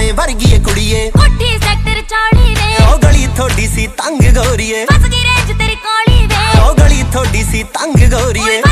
तारे वर्गी कुड़िए कोठी सेक्टर 40 वे ओ गली थोड़ी सी तंग गोरीए फस गई रेंज तेरी काली वे ओ गली थोड़ी सी तंग गोरीए